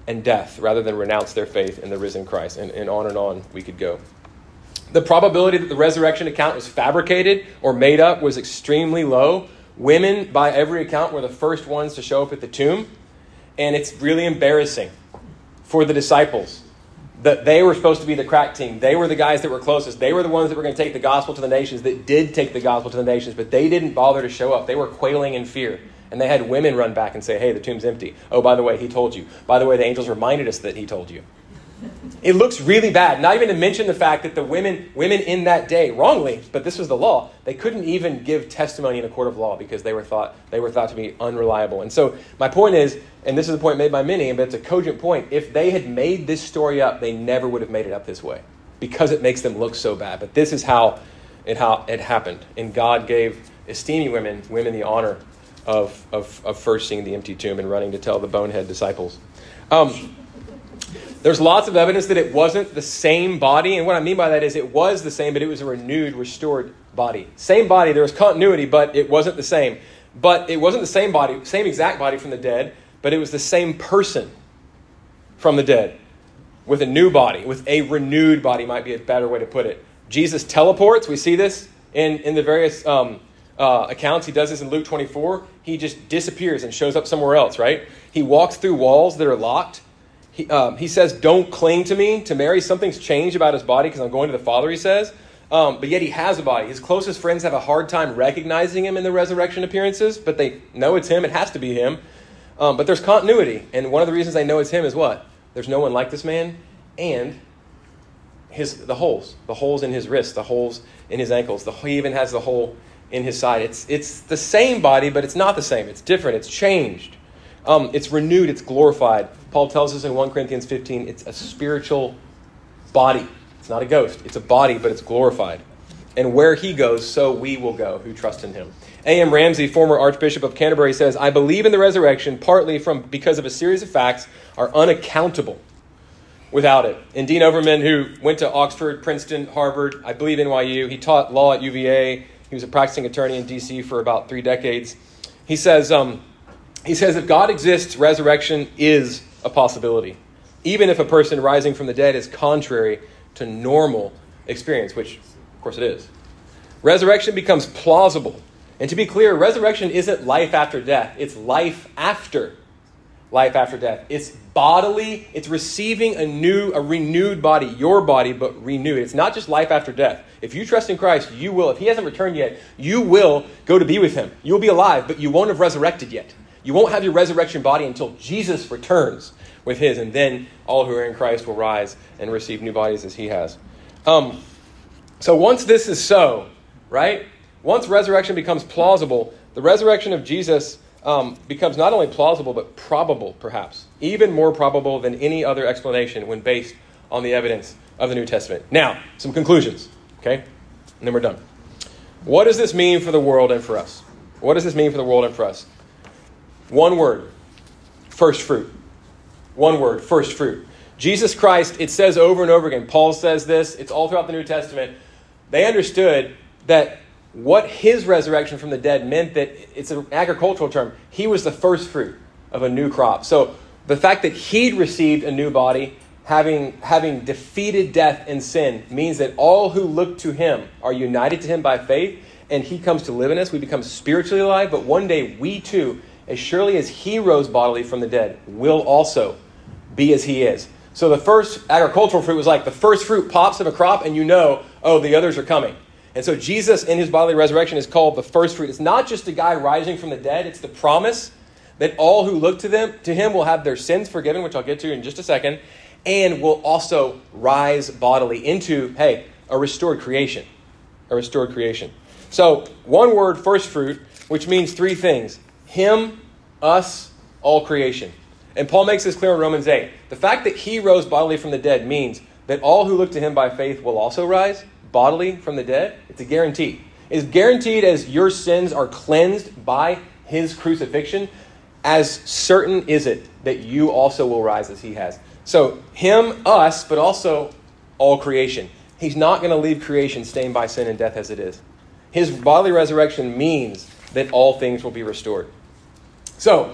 and death rather than renounce their faith in the risen Christ. And, and on and on we could go. The probability that the resurrection account was fabricated or made up was extremely low. Women, by every account, were the first ones to show up at the tomb. And it's really embarrassing for the disciples that they were supposed to be the crack team. They were the guys that were closest. They were the ones that were going to take the gospel to the nations, that did take the gospel to the nations, but they didn't bother to show up. They were quailing in fear. And they had women run back and say, hey, the tomb's empty. Oh, by the way, he told you. By the way, the angels reminded us that he told you. It looks really bad. Not even to mention the fact that the women women in that day, wrongly, but this was the law, they couldn't even give testimony in a court of law because they were thought they were thought to be unreliable. And so my point is, and this is a point made by many, but it's a cogent point, if they had made this story up, they never would have made it up this way because it makes them look so bad. But this is how it how it happened. And God gave esteeming women women the honor of of, of first seeing the empty tomb and running to tell the bonehead disciples. Um, There's lots of evidence that it wasn't the same body. And what I mean by that is it was the same, but it was a renewed, restored body. Same body. There was continuity, but it wasn't the same. But it wasn't the same body, same exact body from the dead, but it was the same person from the dead with a new body, with a renewed body might be a better way to put it. Jesus teleports. We see this in, in the various um, uh, accounts. He does this in Luke twenty-four. He just disappears and shows up somewhere else, right? He walks through walls that are locked. He, um, he says, don't cling to me. To Mary, something's changed about his body because I'm going to the Father, he says. Um, but yet he has a body. His closest friends have a hard time recognizing him in the resurrection appearances, but they know it's him. It has to be him. Um, but there's continuity. And one of the reasons they know it's him is what? There's no one like this man. And his the holes. The holes in his wrists. The holes in his ankles. The, he even has the hole in his side. It's, it's the same body, but it's not the same. It's different. It's changed. Um, it's renewed. It's glorified. Paul tells us in First Corinthians fifteen, it's a spiritual body. It's not a ghost. It's a body, but it's glorified. And where he goes, so we will go who trust in him. A M Ramsey, former Archbishop of Canterbury, says, I believe in the resurrection partly from because of a series of facts are unaccountable without it. And Dean Overman, who went to Oxford, Princeton, Harvard, I believe N Y U, he taught law at U V A. He was a practicing attorney in D C for about three decades. He says, um, he says, if God exists, resurrection is a possibility, even if a person rising from the dead is contrary to normal experience, which, of course, it is. Resurrection becomes plausible. And to be clear, resurrection isn't life after death. It's life after life after death. It's bodily. It's receiving a new, a renewed body, your body, but renewed. It's not just life after death. If you trust in Christ, you will, if he hasn't returned yet, you will go to be with him. You'll be alive, but you won't have resurrected yet. You won't have your resurrection body until Jesus returns with his, and then all who are in Christ will rise and receive new bodies as he has. Um, so once this is so, right? Once resurrection becomes plausible, the resurrection of Jesus um, becomes not only plausible, but probable, perhaps. Even more probable than any other explanation when based on the evidence of the New Testament. Now, some conclusions, okay? And then we're done. What does this mean for the world and for us? What does this mean for the world and for us? One word, first fruit. One word, first fruit. Jesus Christ, it says over and over again, Paul says this, it's all throughout the New Testament. They understood that what his resurrection from the dead meant, that it's an agricultural term. He was the first fruit of a new crop. So the fact that he'd received a new body, having, having defeated death and sin, means that all who look to him are united to him by faith, and he comes to live in us. We become spiritually alive, but one day we too, as surely as he rose bodily from the dead, will also be as he is. So the first agricultural fruit was like the first fruit pops of a crop and you know, oh, the others are coming. And so Jesus in his bodily resurrection is called the first fruit. It's not just a guy rising from the dead. It's the promise that all who look to them to him will have their sins forgiven, which I'll get to in just a second, and will also rise bodily into, hey, a restored creation. A restored creation. So one word, first fruit, which means three things. Him, us, all creation. And Paul makes this clear in Romans eight. The fact that he rose bodily from the dead means that all who look to him by faith will also rise bodily from the dead. It's a guarantee. It's guaranteed as your sins are cleansed by his crucifixion, as certain is it that you also will rise as he has. So him, us, but also all creation. He's not going to leave creation stained by sin and death as it is. His bodily resurrection means that all things will be restored. So,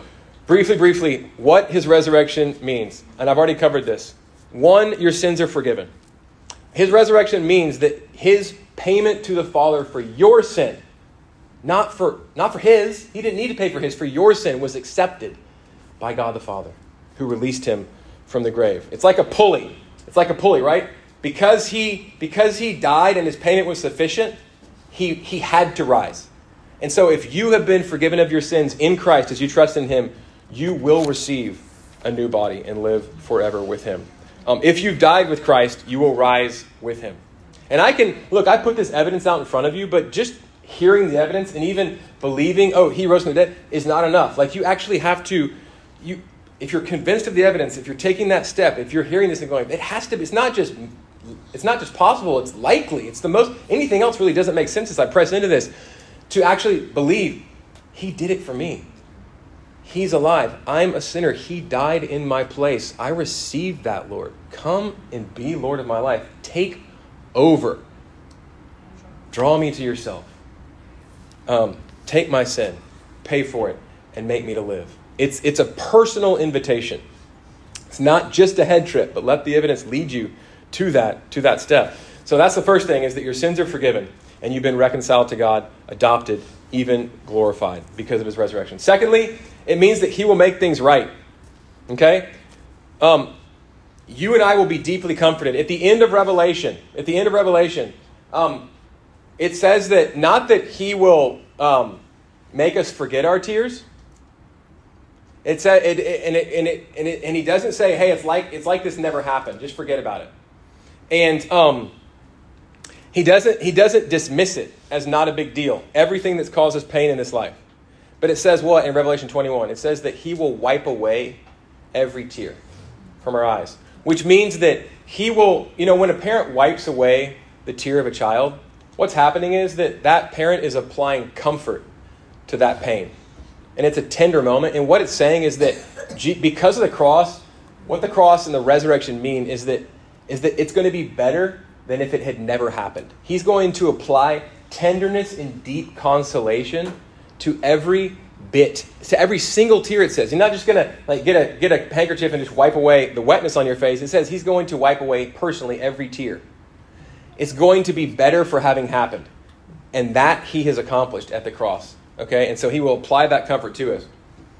briefly, briefly, what his resurrection means. And I've already covered this. One, your sins are forgiven. His resurrection means that his payment to the Father for your sin, not for, not for his, he didn't need to pay for his, for your sin, was accepted by God the Father, who released him from the grave. It's like a pulley. It's like a pulley, right? Because he, because he died and his payment was sufficient, he, he had to rise. And so if you have been forgiven of your sins in Christ as you trust in him, you will receive a new body and live forever with him. Um, if you've died with Christ, you will rise with him. And I can, look, I put this evidence out in front of you, but just hearing the evidence and even believing, oh, he rose from the dead, is not enough. Like, you actually have to, you, if you're convinced of the evidence, if you're taking that step, if you're hearing this and going, it has to be, it's not just, it's not just possible, it's likely. It's the most, anything else really doesn't make sense as I press into this. To actually believe, he did it for me. He's alive. I'm a sinner. He died in my place. I received that, Lord. Come and be Lord of my life. Take over. Draw me to yourself. Um, take my sin, pay for it, and make me to live. It's, it's a personal invitation. It's not just a head trip, but let the evidence lead you to that, to that step. So that's the first thing, is that your sins are forgiven and you've been reconciled to God, adopted, even glorified because of his resurrection. Secondly, it means that he will make things right. Okay? Um, you and I will be deeply comforted. At the end of Revelation, at the end of Revelation, um, it says that not that he will um, make us forget our tears. It's a, it, it, and, it, and, it, and, it, and he doesn't say, hey, it's like it's like this never happened. Just forget about it. And um, he doesn't he doesn't dismiss it as not a big deal. Everything that's caused us pain in this life. But it says what in Revelation twenty-one? It says that he will wipe away every tear from our eyes. Which means that he will, you know, when a parent wipes away the tear of a child, what's happening is that that parent is applying comfort to that pain. And it's a tender moment. And what it's saying is that because of the cross, what the cross and the resurrection mean is that is that it's going to be better than if it had never happened. He's going to apply tenderness and deep consolation to every bit, to every single tear, it says. He's not just going to like get a get a handkerchief and just wipe away the wetness on your face. It says he's going to wipe away personally every tear. It's going to be better for having happened. And that he has accomplished at the cross. Okay? And so he will apply that comfort to us.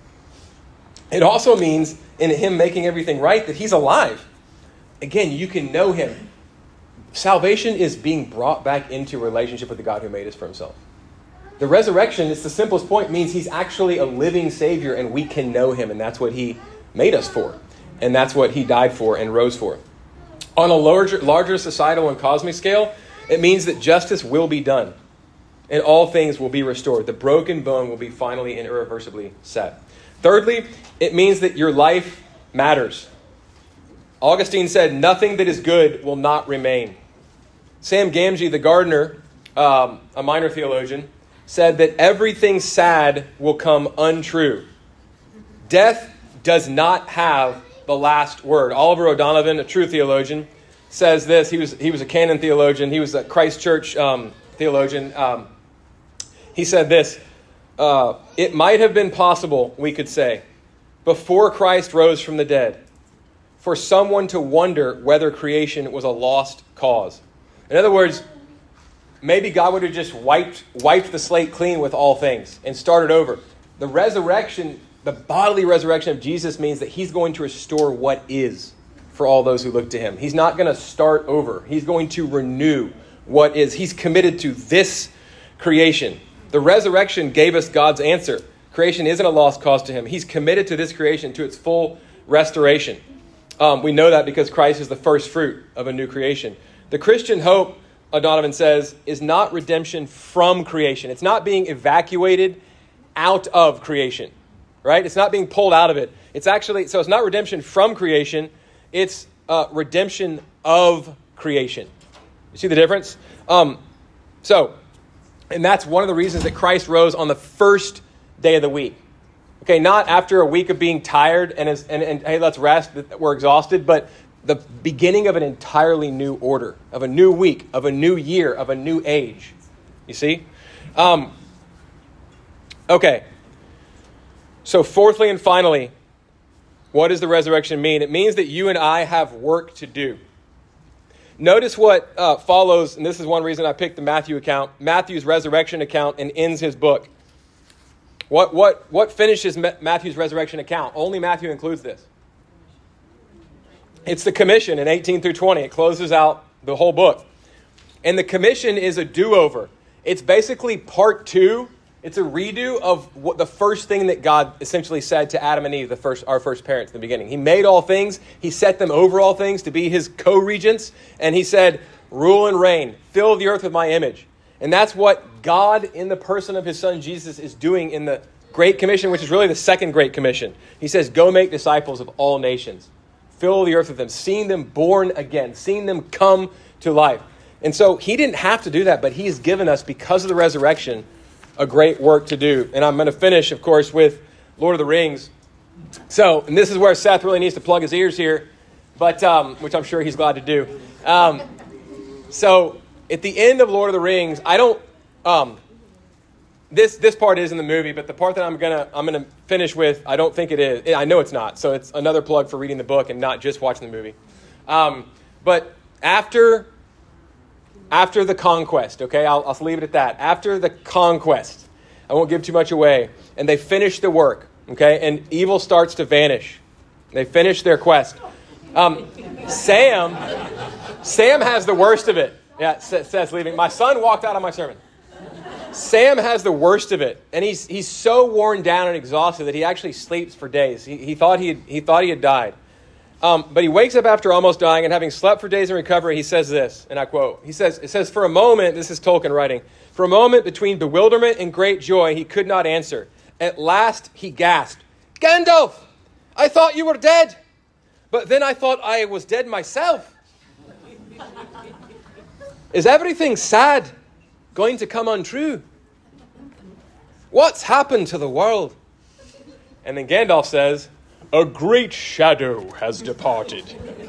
It also means in him making everything right that he's alive. Again, you can know him. Salvation is being brought back into relationship with the God who made us for himself. The resurrection, it's the simplest point, means he's actually a living Savior and we can know him. And that's what he made us for. And that's what he died for and rose for. On a larger, larger societal and cosmic scale, it means that justice will be done. And all things will be restored. The broken bone will be finally and irreversibly set. Thirdly, it means that your life matters. Augustine said, nothing that is good will not remain. Sam Gamgee, the gardener, um, a minor theologian, said that everything sad will come untrue. Death does not have the last word. Oliver O'Donovan, a true theologian, says this. He was he was a canon theologian. He was a Christ Church um, theologian. Um, he said this. Uh, it might have been possible, we could say, before Christ rose from the dead, for someone to wonder whether creation was a lost cause. In other words, maybe God would have just wiped wiped the slate clean with all things and started over. The resurrection, the bodily resurrection of Jesus means that he's going to restore what is for all those who look to him. He's not going to start over. He's going to renew what is. He's committed to this creation. The resurrection gave us God's answer. Creation isn't a lost cause to him. He's committed to this creation, to its full restoration. Um, we know that because Christ is the first fruit of a new creation. The Christian hope, O'Donovan says, is not redemption from creation. It's not being evacuated out of creation, right? It's not being pulled out of it. It's actually, so it's not redemption from creation. It's uh, redemption of creation. You see the difference? Um, so, and that's one of the reasons that Christ rose on the first day of the week. Okay, not after a week of being tired and, and, and hey, let's rest, we're exhausted, but the beginning of an entirely new order, of a new week, of a new year, of a new age. You see? Um, okay. So fourthly and finally, what does the resurrection mean? It means that you and I have work to do. Notice what uh, follows, and this is one reason I picked the Matthew account, Matthew's resurrection account, and ends his book. What what what finishes Matthew's resurrection account? Only Matthew includes this. It's the commission in eighteen through twenty. It closes out the whole book. And the commission is a do-over. It's basically part two. It's a redo of what the first thing that God essentially said to Adam and Eve, the first, our first parents in the beginning. He made all things. He set them over all things to be his co-regents. And he said, rule and reign, fill the earth with my image. And that's what God in the person of his son Jesus is doing in the Great Commission, which is really the second Great Commission. He says, go make disciples of all nations. Fill the earth with them, seeing them born again, seeing them come to life. And so he didn't have to do that, but he's given us, because of the resurrection, a great work to do. And I'm going to finish, of course, with Lord of the Rings. So, and this is where Seth really needs to plug his ears here, but um, which I'm sure he's glad to do. Um, so, at the end of Lord of the Rings, I don't. Um, this this part is in the movie, but the part that I'm gonna I'm gonna finish with, I don't think it is. I know it's not. So it's another plug for reading the book and not just watching the movie. Um, but after. After the conquest, okay, I'll, I'll leave it at that. After the conquest, I won't give too much away, and they finish the work, okay, and evil starts to vanish. They finish their quest. Um, Sam, Sam has the worst of it. Yeah, Seth's leaving. My son walked out of my sermon. Sam has the worst of it, and he's he's so worn down and exhausted that he actually sleeps for days. He, he thought he had, he thought he had died. Um, but he wakes up after almost dying, and having slept for days in recovery, he says this, and I quote, he says, it says, for a moment, this is Tolkien writing, for a moment between bewilderment and great joy, he could not answer. At last, he gasped, Gandalf, I thought you were dead, but then I thought I was dead myself. Is everything sad going to come untrue? What's happened to the world? And then Gandalf says, a great shadow has departed,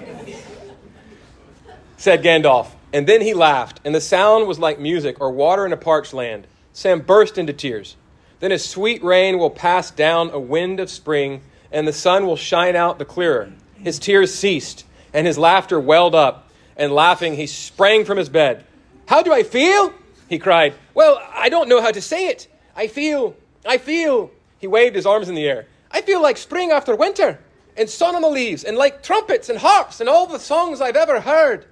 said Gandalf. And then he laughed, and the sound was like music or water in a parched land. Sam burst into tears. Then a sweet rain will pass down a wind of spring, and the sun will shine out the clearer. His tears ceased, and his laughter welled up, and laughing he sprang from his bed. How do I feel? He cried. Well, I don't know how to say it. I feel, I feel. He waved his arms in the air. I feel like spring after winter, and sun on the leaves, and like trumpets and harps and all the songs I've ever heard.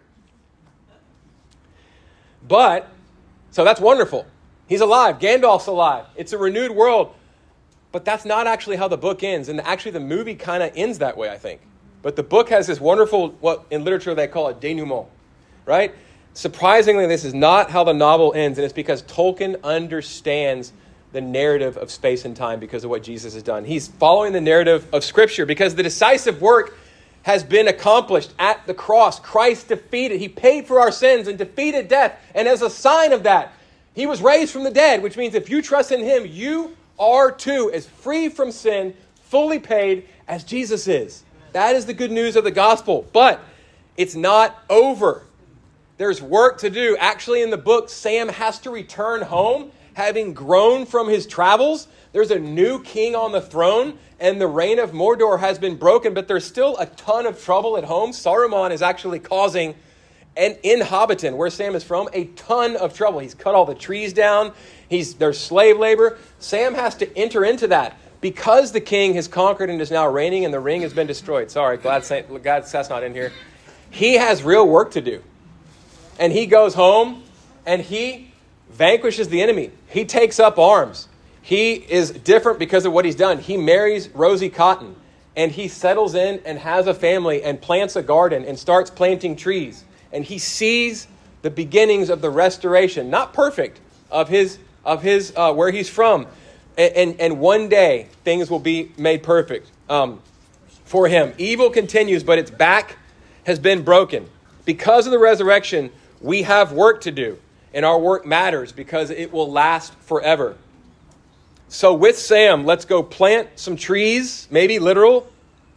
But, so that's wonderful. He's alive. Gandalf's alive. It's a renewed world. But that's not actually how the book ends. And actually the movie kind of ends that way, I think. But the book has this wonderful, what in literature they call a denouement, right? Surprisingly, this is not how the novel ends, and it's because Tolkien understands the narrative of space and time because of what Jesus has done. He's following the narrative of Scripture because the decisive work has been accomplished at the cross. Christ defeated. He paid for our sins and defeated death. And as a sign of that, he was raised from the dead, which means if you trust in him, you are too as free from sin, fully paid as Jesus is. That is the good news of the gospel. But it's not over. There's work to do. Actually, in the book, Sam has to return home having grown from his travels. There's a new king on the throne, and the reign of Mordor has been broken, but there's still a ton of trouble at home. Saruman is actually causing, and in Hobbiton, where Sam is from, a ton of trouble. He's cut all the trees down. He's There's slave labor. Sam has to enter into that because the king has conquered and is now reigning, and the ring has been destroyed. Sorry, glad, glad Seth's not in here. He has real work to do. And he goes home, and he vanquishes the enemy. He takes up arms. He is different because of what he's done. He marries Rosie Cotton, and he settles in and has a family and plants a garden and starts planting trees. And he sees the beginnings of the restoration, not perfect, of his of his uh, where he's from. And, and and one day things will be made perfect um, for him. Evil continues, but its back has been broken. Because of the resurrection, we have work to do. And our work matters because it will last forever. So with Sam, let's go plant some trees, maybe literal.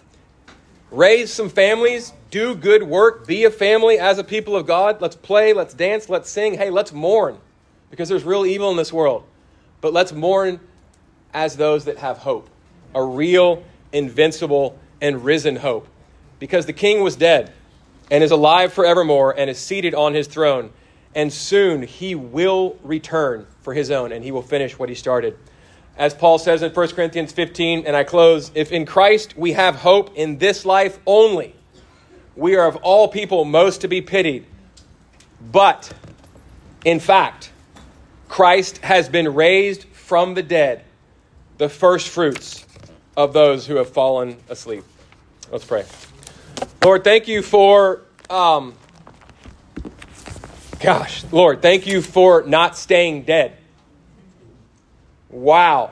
Raise some families. Do good work. Be a family as a people of God. Let's play. Let's dance. Let's sing. Hey, let's mourn. Because there's real evil in this world. But let's mourn as those that have hope. a real, invincible, and risen hope. Because the king was dead and is alive forevermore and is seated on his throne. And soon he will return for his own, and he will finish what he started. As Paul says in First Corinthians fifteen, and I close, if in Christ we have hope in this life only, we are of all people most to be pitied. But, in fact, Christ has been raised from the dead, the first fruits of those who have fallen asleep. Let's pray. Lord, thank you for, um, gosh, Lord, thank you for not staying dead. Wow.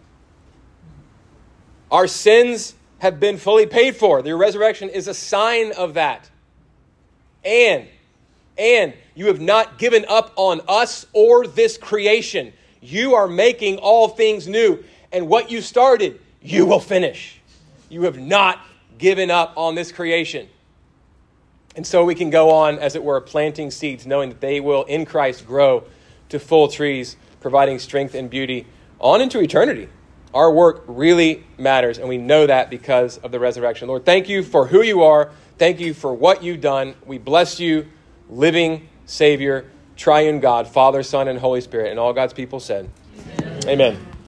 Our sins have been fully paid for. The resurrection is a sign of that. And, and you have not given up on us or this creation. You are making all things new. And what you started, you will finish. You have not given up on this creation. And so we can go on, as it were, planting seeds, knowing that they will, in Christ, grow to full trees, providing strength and beauty on into eternity. Our work really matters, and we know that because of the resurrection. Lord, thank you for who you are. Thank you for what you've done. We bless you, living Savior, triune God, Father, Son, and Holy Spirit. And all God's people said, Amen. Amen.